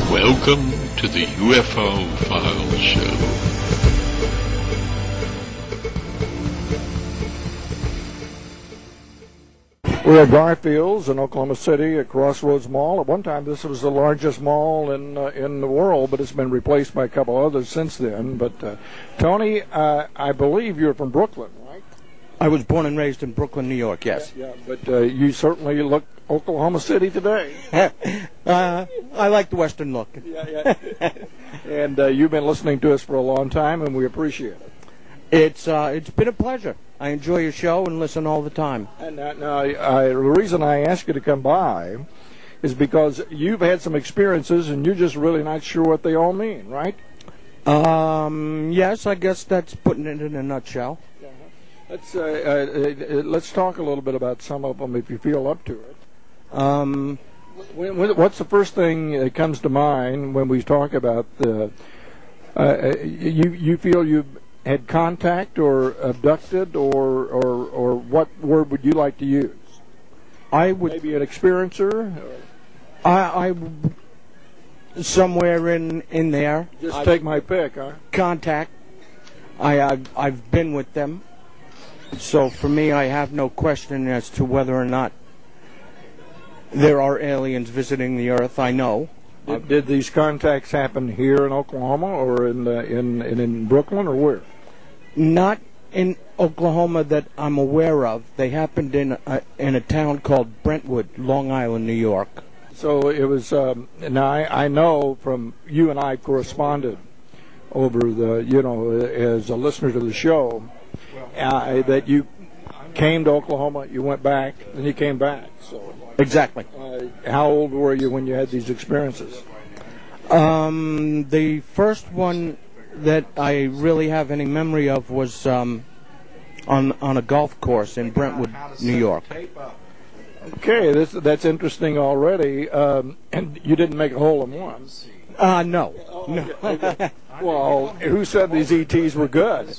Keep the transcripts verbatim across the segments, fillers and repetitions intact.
Welcome to the U F O Files Show. We're at Garfield's in Oklahoma City at Crossroads Mall. At one time, this was the largest mall in uh, in the world, but it's been replaced by a couple others since then. But uh, Tony, uh, I believe you're from Brooklyn, right? I was born and raised in Brooklyn, New York, yes. Yeah, yeah, but uh, you certainly look Oklahoma City today. uh, I like the Western look. Yeah, yeah. And uh, you've been listening to us for a long time, and we appreciate it. It's uh, it's been a pleasure. I enjoy your show and listen all the time. And now, now I, the reason I asked you to come by is because you've had some experiences, and you're just really not sure what they all mean, right? Um, yes, I guess that's putting it in a nutshell. Yeah. Let's uh, uh, uh, let's talk a little bit about some of them, if you feel up to it. Um, when, when, what's the first thing that comes to mind when we talk about the? Uh, you you feel you had contact or abducted, or or or what word would you like to use? I would maybe an experiencer. I, I somewhere in in there. Just I've, take my pick, huh? Contact. I I've, I've been with them, so for me, I have no question as to whether or not there are aliens visiting the Earth. I know. Did, did these contacts happen here in Oklahoma, or in uh, in, in in Brooklyn, or where? Not in Oklahoma that I'm aware of. They happened in a, in a town called Brentwood, Long Island, New York. So it was. Um, now I, I know from you and I corresponded over the, you know, as a listener to the show, uh, that you came to Oklahoma, you went back, and you came back. So. Exactly. Uh, how old were you when you had these experiences? Um, the first one that I really have any memory of was um, on on a golf course in Brentwood, New York. Okay, this that's interesting already. Um, and you didn't make a hole in one. Uh, no. Oh, no. Okay, okay. Well, who said these E Ts were good?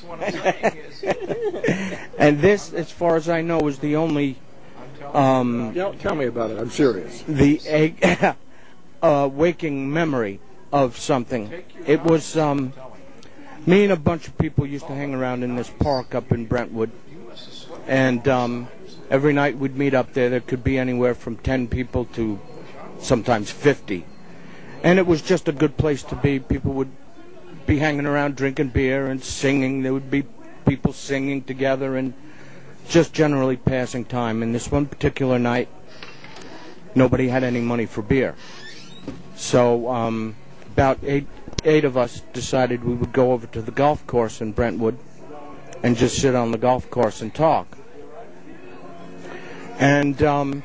And this, as far as I know, was the only. Um, you know, tell me about it. I'm serious. The uh, uh, waking memory of something. It was um, me and a bunch of people used to hang around in this park up in Brentwood, and um, every night we'd meet up there. There could be anywhere from ten people to sometimes fifty, and it was just a good place to be. People would be hanging around drinking beer and singing. There would be people singing together and just generally passing time. And this one particular night, nobody had any money for beer. So um, about eight eight of us decided we would go over to the golf course in Brentwood and just sit on the golf course and talk. And um,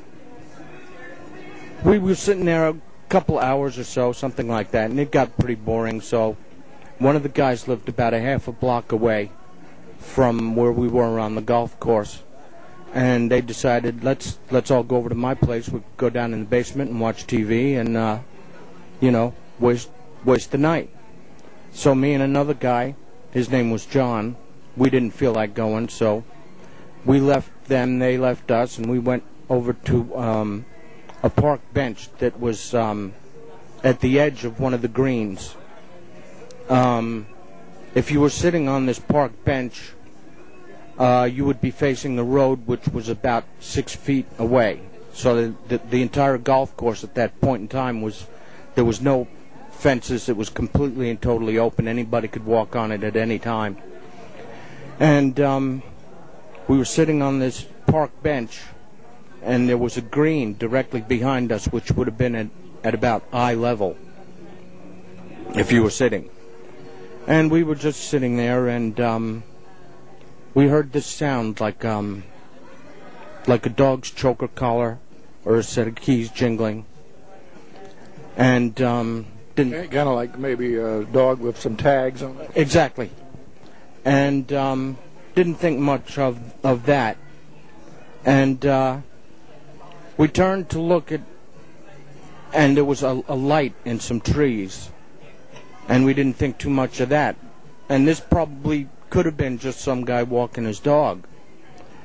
we were sitting there a couple hours or so, something like that, and it got pretty boring. So one of the guys lived about a half a block away from where we were on the golf course, and they decided let's let's all go over to my place. We'd go down in the basement and watch T V and uh, you know waste waste the night. So me and another guy, his name was John, we didn't feel like going, so we left them, they left us, and we went over to um, a park bench that was um, at the edge of one of the greens. Um, If you were sitting on this park bench, uh, you would be facing the road, which was about six feet away. So the, the, the entire golf course at that point in time was, there was no fences. It was completely and totally open. Anybody could walk on it at any time. And um, we were sitting on this park bench, and there was a green directly behind us, which would have been at, at about eye level if you were sitting. And we were just sitting there, and um, we heard this sound like um, like a dog's choker collar or a set of keys jingling. And um, didn't kind of like maybe a dog with some tags on it. Exactly. And um, didn't think much of of that. And uh, we turned to look at, and there was a, a light in some trees. And we didn't think too much of that. And this probably could have been just some guy walking his dog.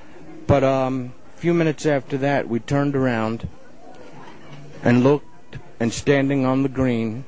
But um, a few minutes after that, we turned around and looked and standing on the green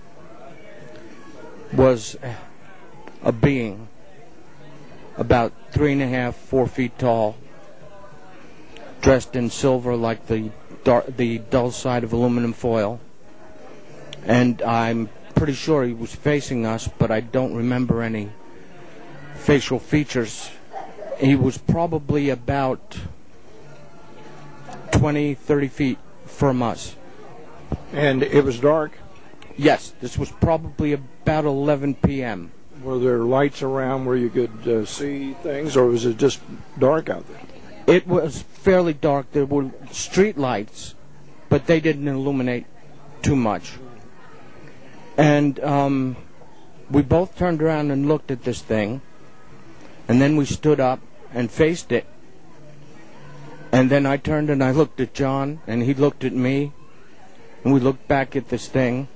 was a being about three and a half, four feet tall, dressed in silver like the dark, the dull side of aluminum foil. And I'm pretty sure he was facing us, but I don't remember any facial features. He was probably about twenty, thirty feet from us. And it was dark? Yes, this was probably about eleven p.m. Were there lights around where you could uh, see things, or was it just dark out there? It was fairly dark. There were street lights, but they didn't illuminate too much. And um, we both turned around and looked at this thing, and then we stood up and faced it. And then I turned and I looked at John, and he looked at me, and we looked back at this thing,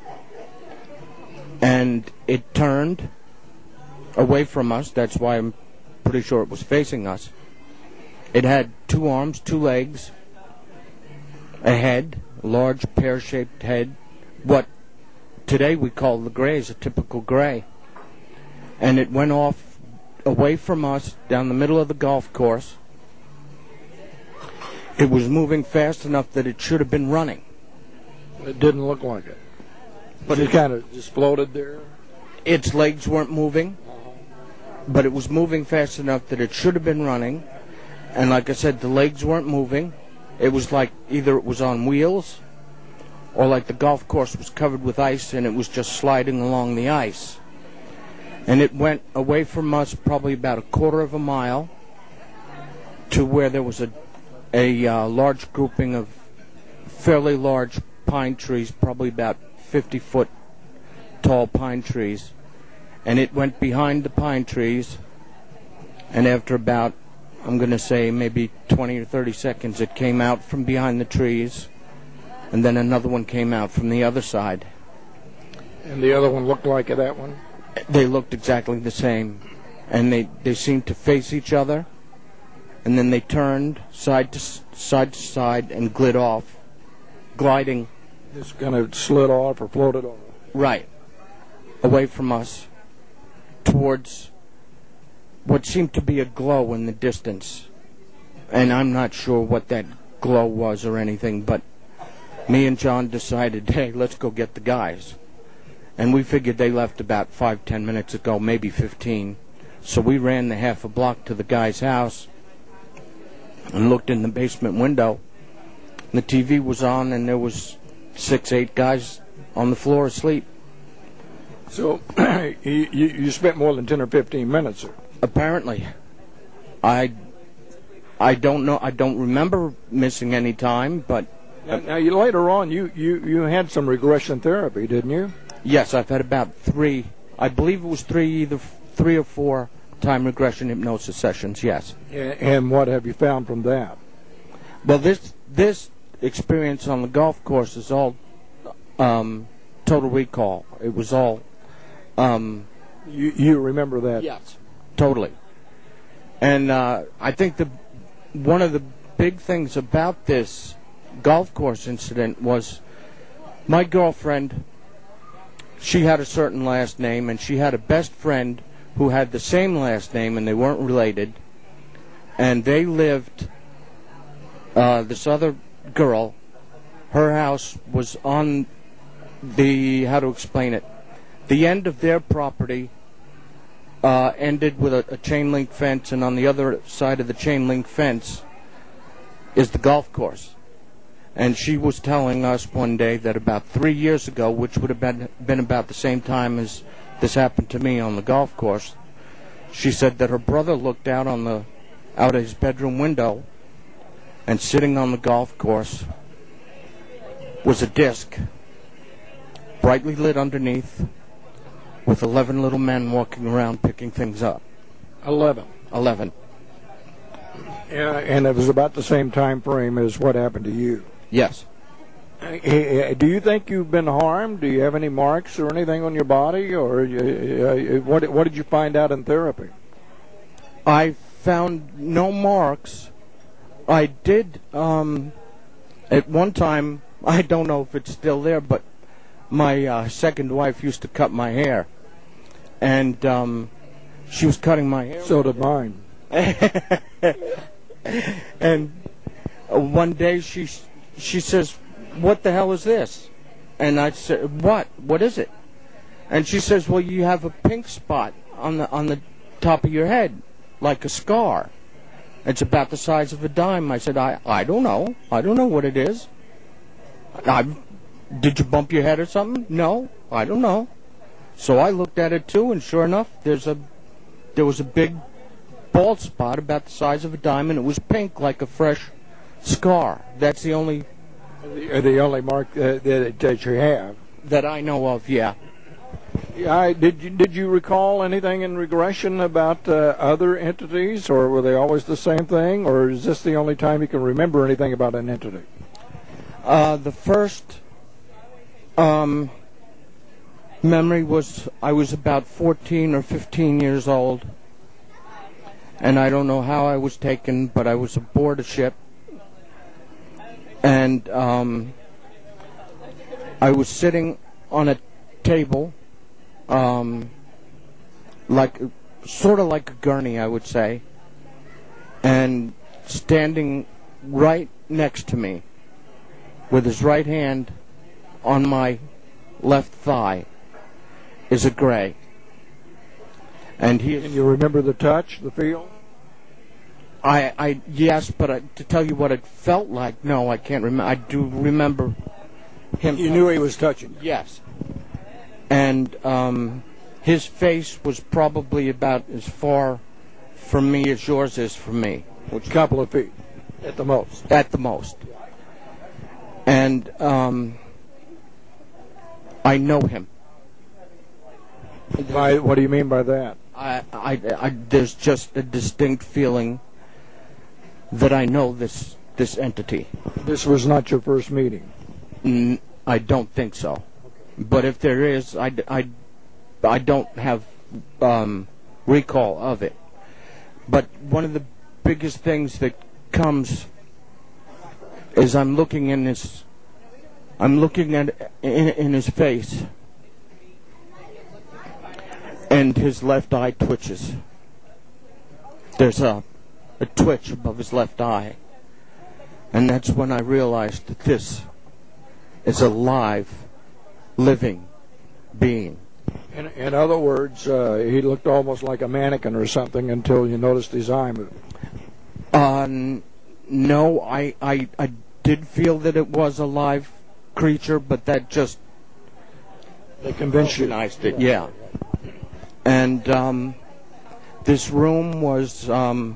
and it turned away from us. That's why I'm pretty sure it was facing us. It had two arms, two legs, a head, a large pear-shaped head, what today we call the grays, a typical gray. And it went off away from us down the middle of the golf course. It was moving fast enough that it should have been running. It didn't look like it. But it kind of just floated there? Its legs weren't moving, but it was moving fast enough that it should have been running. And like I said, the legs weren't moving. It was like either it was on wheels or like the golf course was covered with ice and it was just sliding along the ice. And it went away from us probably about a quarter of a mile to where there was a, a uh, large grouping of fairly large pine trees, probably about fifty foot tall pine trees. And it went behind the pine trees, and after about, I'm going to say maybe twenty or thirty seconds, it came out from behind the trees, and then another one came out from the other side. And the other one looked like that one? They looked exactly the same, and they, they seemed to face each other, and then they turned side to side to side and glid off, gliding. Just kind of slid off or floated off? Right. Away from us, towards what seemed to be a glow in the distance. And I'm not sure what that glow was or anything, but me and John decided, hey, let's go get the guys. And we figured they left about five, ten minutes ago, maybe fifteen. So we ran the half a block to the guy's house and looked in the basement window. And the T V was on, and there was six, eight guys on the floor asleep. So you, you spent more than ten or fifteen minutes there? Apparently. I I don't know. I don't remember missing any time, but... Now, now you, later on, you, you, you had some regression therapy, didn't you? Yes, I've had about three. I believe it was three, either three or four time regression hypnosis sessions, yes. And what have you found from that? Well, this this experience on the golf course is all um, total recall. It was all... Um, you, you remember that? Yes, totally. And uh, I think the one of the big things about this golf course incident was my girlfriend, she had a certain last name, and she had a best friend who had the same last name, and they weren't related. And they lived, uh, this other girl, her house was on the, how to explain it, the end of their property uh, ended with a, a chain link fence, and on the other side of the chain link fence is the golf course. And she was telling us one day that about three years ago, which would have been, been about the same time as this happened to me on the golf course, she said that her brother looked out on the out of his bedroom window, and sitting on the golf course was a disc, brightly lit underneath, with eleven little men walking around picking things up. Eleven. Eleven. Yeah, and it was about the same time frame as what happened to you. Yes. Uh, do you think you've been harmed? Do you have any marks or anything on your body, or uh, what? What did you find out in therapy? I found no marks. I did um, at one time. I don't know if it's still there, but my uh, second wife used to cut my hair, and um, she was cutting my hair. So did mine. And uh, one day she she says, "What the hell is this?" And I said, "What? What is it?" And she says, "Well, you have a pink spot on the on the top of your head, like a scar. It's about the size of a dime." I said, I, I don't know. I don't know what it is. I, did you bump your head or something? No, I don't know. So I looked at it too, and sure enough, there's a there was a big bald spot about the size of a dime, and it was pink like a fresh scar. That's the only The, the only mark uh, that, that you have. that I know of, yeah. Yeah, I, did you did you recall anything in regression about uh, other entities, or were they always the same thing, or is this the only time you can remember anything about an entity? Uh, the first um, memory was I was about fourteen or fifteen years old, and I don't know how I was taken, but I was aboard a ship, and um, I was sitting on a table, um, like sort of like a gurney, I would say, and standing right next to me, with his right hand on my left thigh, is a gray. And he is, And you remember the touch, the feel? I, I, yes, but I, to tell you what it felt like, no, I can't remember. I do remember him. You knew he was touching you. Yes. And um, his face was probably about as far from me as yours is from me. Which couple of feet, at the most. At the most. And um, I know him. By, what do you mean by that? I, I, I, there's just a distinct feeling that I know this this entity. This was not your first meeting. N- I don't think so. But if there is, I, I, I don't have um, recall of it. But one of the biggest things that comes is I'm looking in his, I'm looking at in, in his face, and his left eye twitches. There's a, a twitch above his left eye, and that's when I realized that this is a live, living being. In, in other words, uh, he looked almost like a mannequin or something until you noticed his eye move. Uh, n- no, I, I, I did feel that it was a live creature, but that just They convinced you. recognized it, yeah. And um, this room was, um,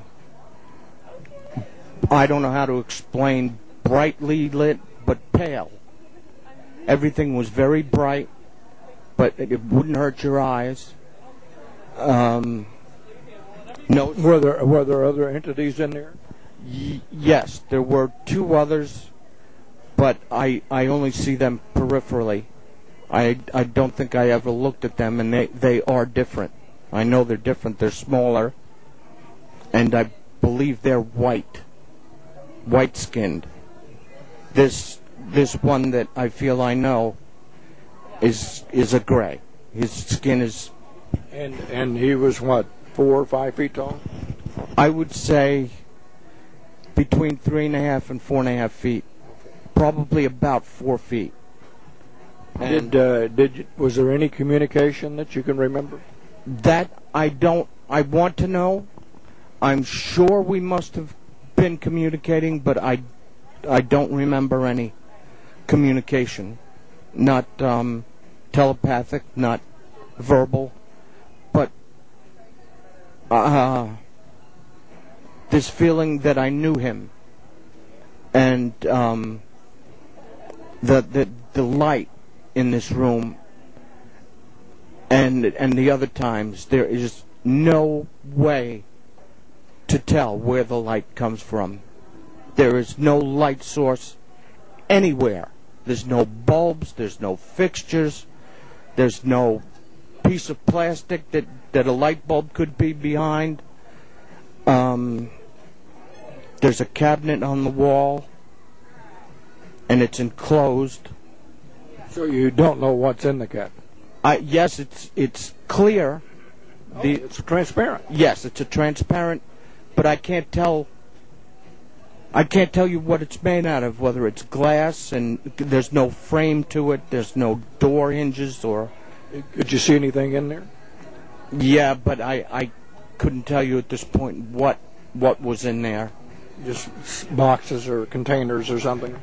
I don't know how to explain, brightly lit, but pale. Everything was very bright, but it wouldn't hurt your eyes. Um, no, Were there were there other entities in there? y- yes, there were two others, but I I only see them peripherally. I I don't think I ever looked at them, and they they are different. I know they're different. They're smaller, and I believe they're white, white skinned. This this one that I feel I know is is a gray. His skin is, And and he was what, four or five feet tall? I would say, between three and a half and four and a half feet. Probably about four feet. And Did uh, did you, was there any communication that you can remember? that I don't. I want to know. I'm sure we must have been communicating, but I, I don't remember any communication. Not um, telepathic, not verbal, but uh, this feeling that I knew him, and um, the the the light in this room, and and the other times there is no way to tell where the light comes from. There is no light source anywhere. There's no bulbs, there's no fixtures, there's no piece of plastic that, that a light bulb could be behind. Um, there's a cabinet on the wall, and it's enclosed, So you don't know what's in the cat? I, yes, it's it's clear. The, oh, it's transparent. Yes, it's a transparent, but I can't tell. I can't tell you what it's made out of. Whether it's glass and there's no frame to it, there's no door hinges or. Could you see anything in there? Yeah, but I, I couldn't tell you at this point what what was in there. Just boxes or containers or something?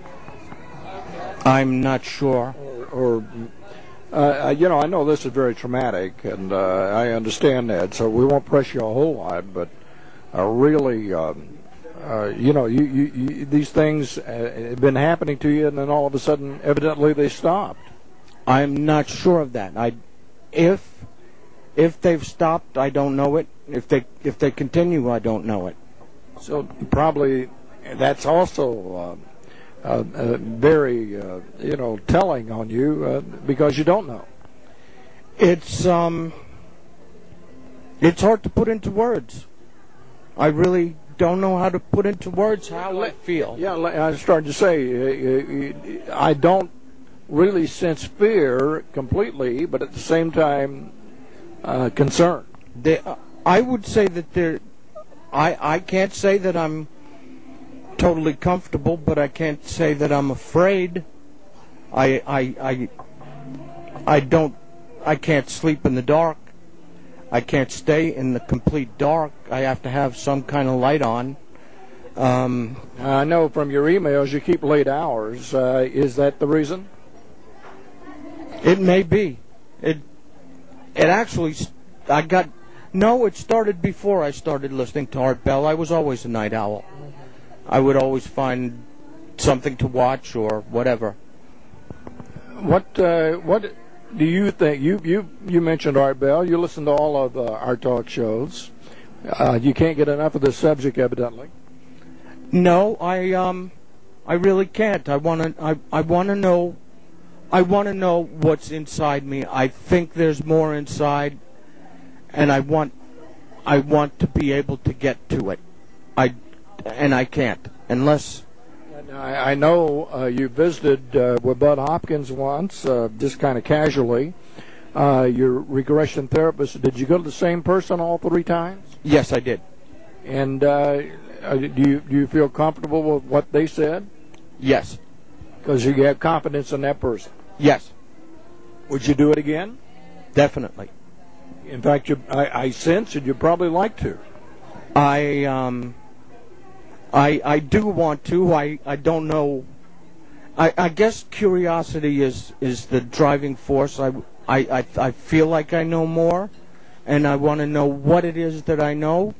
I'm not sure. Or, or uh, you know, I know this is very traumatic, and uh, I understand that, so we won't press you a whole lot, but uh, really, um, uh, you know, you, you, you, these things uh, have been happening to you, and then all of a sudden, evidently, they stopped. I'm not sure of that. I, if if they've stopped, I don't know it. If they if they continue, I don't know it. So probably that's also uh, uh, uh, very uh, you know telling on you uh, because you don't know. It's um it's hard to put into words. I really don't know how to put into words how I feel. Yeah, I started to say uh, I don't really sense fear completely, but at the same time, uh, concern. They, uh, I would say that there. I I can't say that I'm totally comfortable, but I can't say that I'm afraid. I I I I don't. I can't sleep in the dark. I can't stay in the complete dark. I have to have some kind of light on. Um, I know from your emails you keep late hours. Uh, is that the reason? It may be. It it actually, I got, no, it started before I started listening to Art Bell. I was always a night owl. I would always find something to watch or whatever. What uh, what do you think? You you you mentioned Art Bell. You listen to all of uh, our talk shows. Uh, you can't get enough of this subject, evidently. No, I um, I really can't. I want to. I I want to know. I want to know what's inside me. I think there's more inside, and I want, I want to be able to get to it. I, and I can't unless. I, I know uh, you visited uh, with Bud Hopkins once, uh, just kind of casually. Uh, your regression therapist. Did you go to the same person all three times? Yes, I did. And uh, do you do you feel comfortable with what they said? Yes. Because you have confidence in that person. Yes. Would you do it again? Definitely. In fact, you, I, I sense that you'd probably like to. I um. I I do want to. I, I don't know. I, I guess curiosity is, is the driving force. I, I, I, I feel like I know more, and I want to know what it is that I know.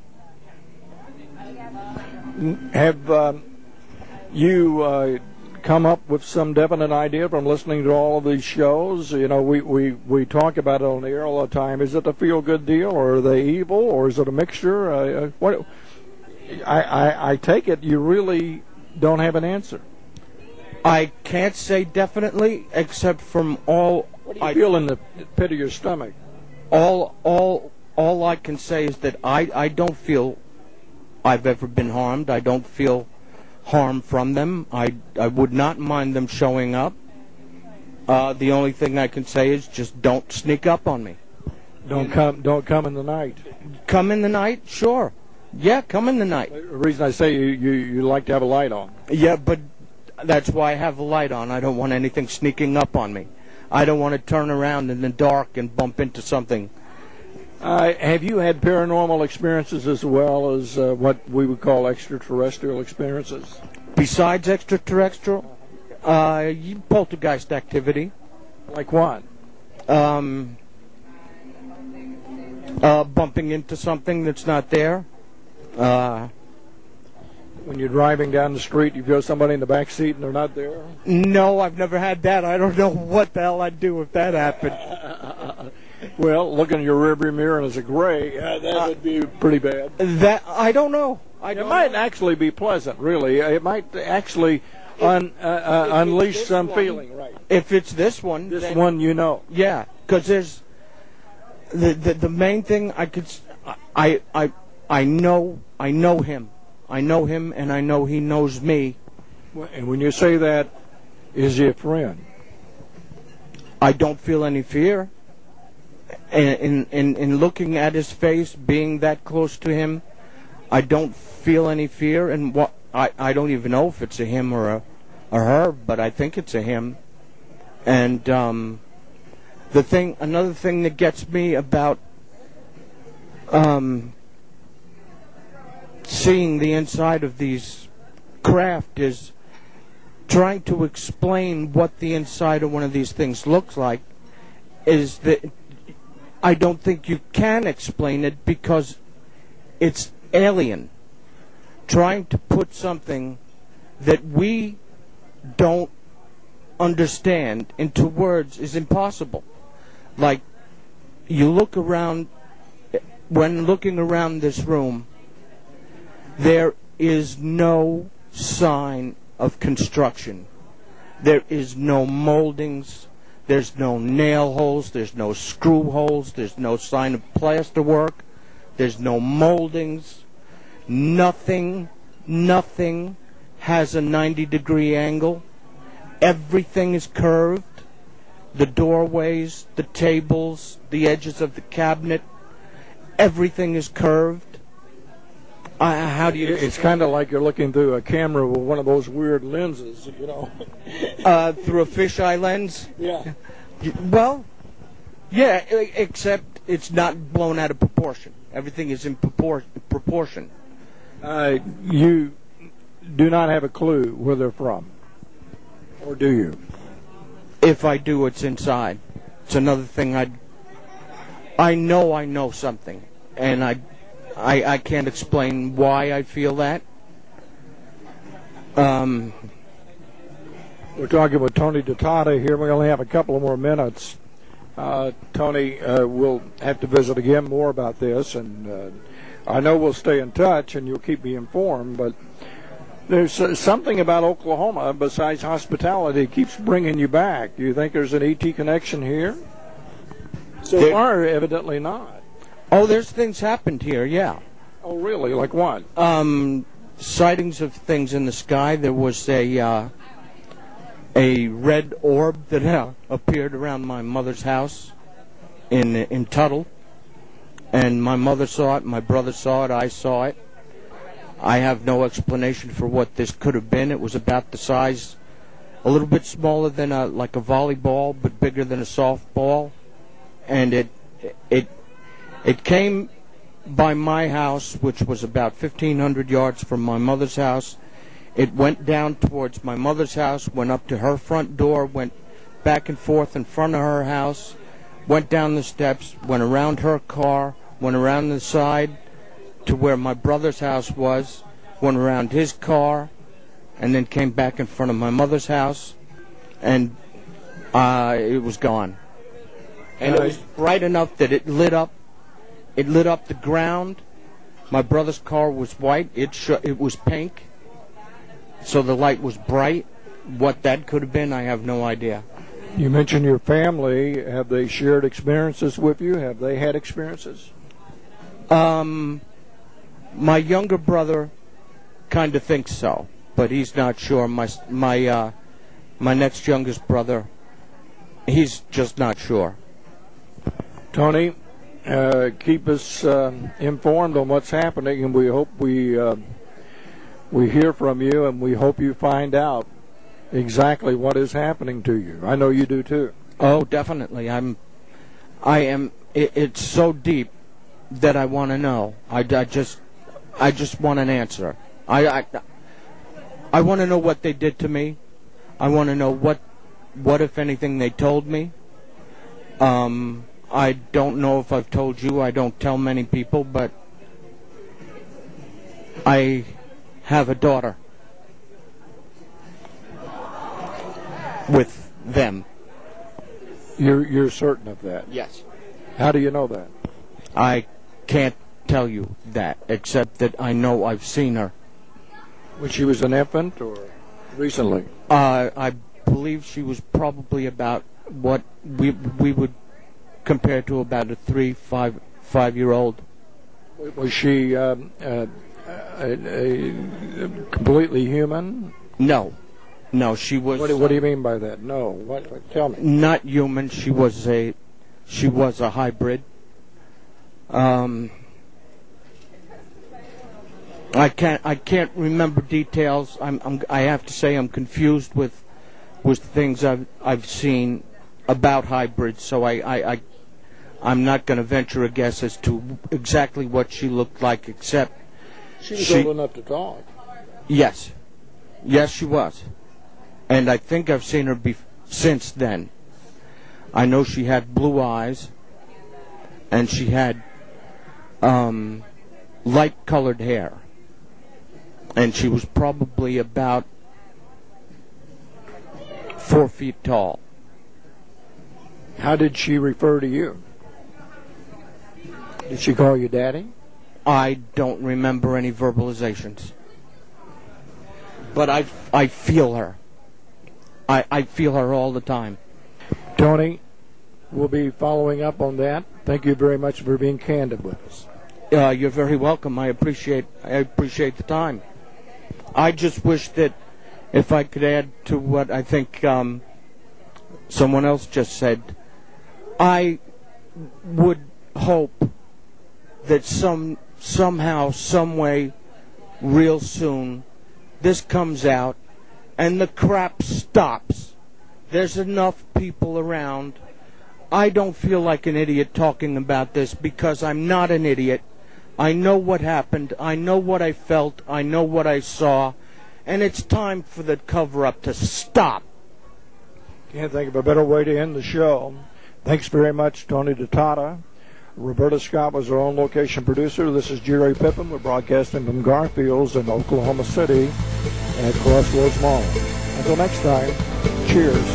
Have um, you uh, come up with some definite idea from listening to all of these shows? You know, we, we, we talk about it on the air all the time. Is it a feel-good deal, or are they evil, or is it a mixture? Uh, what? I, I, I take it you really don't have an answer. I can't say definitely, except from all. What do you I feel in the pit of your stomach? All, all, all I can say is that I, I don't feel I've ever been harmed. I don't feel harm from them. I, I would not mind them showing up. Uh, the only thing I can say is just don't sneak up on me. Don't come. Don't come in the night. Come in the night, sure. Yeah, come in the night. The reason I say you, you, you like to have a light on. Yeah, but that's why I have a light on. I don't want anything sneaking up on me. I don't want to turn around in the dark and bump into something. Uh, have you had paranormal experiences as well as uh, what we would call extraterrestrial experiences? Besides extraterrestrial, uh, poltergeist activity. Like what? Um, uh, bumping into something that's not there. Uh, when you're driving down the street, you feel somebody in the back seat and they're not there? No, I've never had that. I don't know what the hell I'd do if that happened. Well, looking in your rearview mirror and it's a gray, uh, that uh, would be pretty bad. That I don't know. I don't it might know. actually be pleasant, really. It might actually un, uh, uh, unleash some one, feeling, right? If it's this one, this then, one, you know, yeah, because there's the, the the main thing I could I I I know I know him, I know him, and I know he knows me. And when you say that, is he a friend? I don't feel any fear. In, in, in looking at his face, being that close to him, I don't feel any fear. And what I, I don't even know if it's a him or a, a her, but I think it's a him. And um, the thing, another thing that gets me about um, seeing the inside of these craft is trying to explain what the inside of one of these things looks like. Is that I don't think you can explain it because it's alien. Trying to put something that we don't understand into words is impossible. Like, you look around, when looking around this room, there is no sign of construction. There is no moldings. There's no nail holes, there's no screw holes, there's no sign of plaster work, there's no moldings. Nothing, nothing has a ninety degree angle. Everything is curved. The doorways, the tables, the edges of the cabinet, everything is curved. Uh, how do you... It's kind of like you're looking through a camera with one of those weird lenses, you know. uh, through a fisheye lens? Yeah. Well, yeah, except it's not blown out of proportion. Everything is in propor- proportion. Uh, you do not have a clue where they're from, or do you? If I do, it's inside. It's another thing I... I know I know something, and I... I, I can't explain why I feel that. Um, We're talking with Tony Datata here. We only have a couple of more minutes. Uh, Tony, uh, we'll have to visit again more about this, and uh, I know we'll stay in touch, and you'll keep me informed, but there's uh, something about Oklahoma besides hospitality that keeps bringing you back. Do you think there's an E T connection here? So there, far, evidently not. Oh, there's things happened here, yeah. Oh, really? Like what? Um, sightings of things in the sky. There was a uh, a red orb that uh, appeared around my mother's house in in Tuttle, and my mother saw it, my brother saw it, I saw it. I have no explanation for what this could have been. It was about the size, a little bit smaller than a like a volleyball, but bigger than a softball, and it it. It came by my house, which was about fifteen hundred yards from my mother's house. It went down towards my mother's house, went up to her front door, went back and forth in front of her house, went down the steps, went around her car, went around the side to where my brother's house was, went around his car, and then came back in front of my mother's house, and uh, it was gone. And it was bright enough that it lit up It lit up the ground. My brother's car was white. It sh- it was pink. So the light was bright. What that could have been, I have no idea. You mentioned your family. Have they shared experiences with you? Have they had experiences? Um, my younger brother kind of thinks so, but he's not sure. My my uh, my next youngest brother, he's just not sure. Tony, Uh, keep us uh, informed on what's happening, and we hope we uh, we hear from you, and we hope you find out exactly what is happening to you. I know you do too. Oh, definitely. I'm. I am. It, it's so deep that I want to know. I, I just. I just want an answer. I. I, I want to know what they did to me. I want to know what, what if anything, they told me. Um. I don't know if I've told you. I don't tell many people, but I have a daughter with them. You're you're certain of that? Yes. How do you know that? I can't tell you that, except that I know I've seen her. When she was an infant, or recently? Uh, I believe she was probably about what we we would compare to about a three, five, five-year-old. Was she um, uh, a, a completely human? No, No, she was. What do, what do you mean by that? No. What? what tell me. Not human. She was a. She was a hybrid. Um. I can't. I can't remember details. I'm. I'm I have to say I'm confused with, with things I've I've seen about hybrids. So I. I, I I'm not going to venture a guess as to exactly what she looked like, except she was she, old enough to talk. Yes, yes, she was, and I think I've seen her be- since then. I know she had blue eyes, and she had um, light-colored hair, and she was probably about four feet tall. How did she refer to you? Did she call you Daddy? I don't remember any verbalizations. But I, I feel her. I, I feel her all the time. Tony, we'll be following up on that. Thank you very much for being candid with us. Uh, you're very welcome. I appreciate I appreciate the time. I just wish that if I could add to what I think um, someone else just said, I would hope that some somehow, some way, real soon, this comes out and the crap stops. There's enough people around. I don't feel like an idiot talking about this because I'm not an idiot. I know what happened. I know what I felt. I know what I saw. And it's time for the cover-up to stop. Can't think of a better way to end the show. Thanks very much, Tony DeTata. Roberta Scott was our own location producer. This is Jerry Pippin. We're broadcasting from Garfield's in Oklahoma City at Crossroads Mall. Until next time, cheers.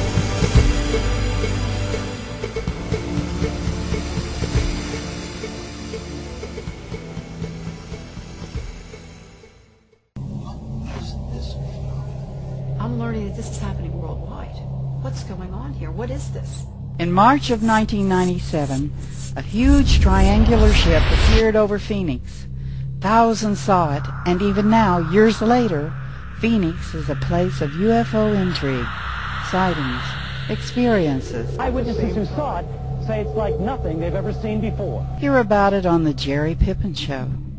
I'm learning that this is happening worldwide. What's going on here? What is this? In March of nineteen ninety-seven, a huge triangular ship appeared over Phoenix. Thousands saw it, and even now, years later, Phoenix is a place of U F O intrigue, sightings, experiences. Eyewitnesses who saw it say it's like nothing they've ever seen before. Hear about it on The Jerry Pippin Show.